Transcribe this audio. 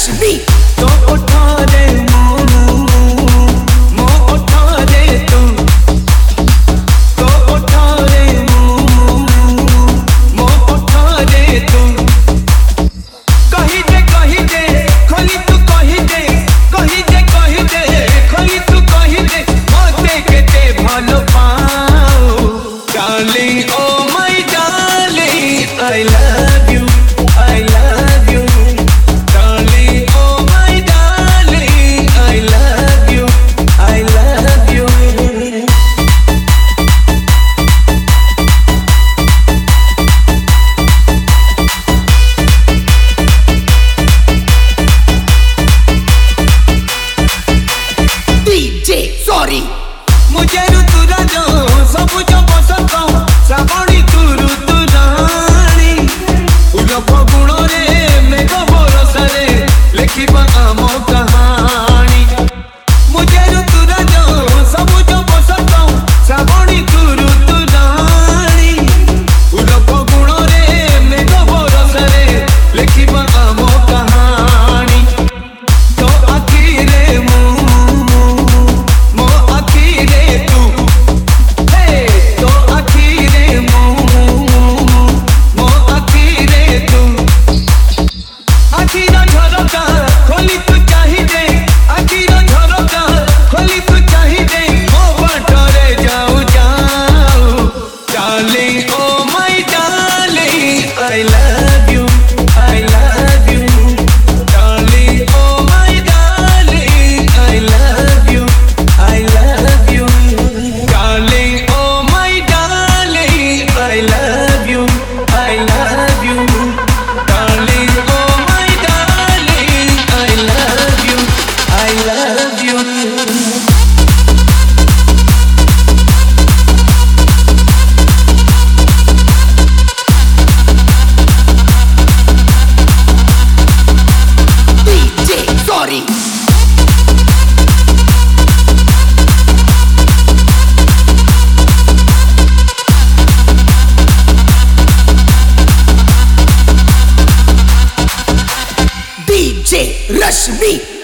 रश्मि तो उठा दे मो उठा दे तू तो उठा दे मो उठा दे तू कही दे खोली तू कही दे खोली तू कही दे मते केते भलो पाओ darling oh my darling I love you sorry मुझे ऋतुरा जो सबुज बसंत श्रावणी तू ऋतुराणी फूल फगुण रे मेघ बरसारे लिखिबा आम कहानी मुझे ऋतुरा जो सबुज बसंत श्रावणी तू ऋतुराणी फूल फगुण रे मेघ बरसारे लिखिबा आम कहानी तो आखिरे खोली तू चाहिए आखिर झरका खोली तू चाहिए मो बाटरे जाऊ जाऊ darling oh my darling I love you darling oh my darling I love you darling oh my darling I love you darling oh I love you. DJ sorry DJ Rashmi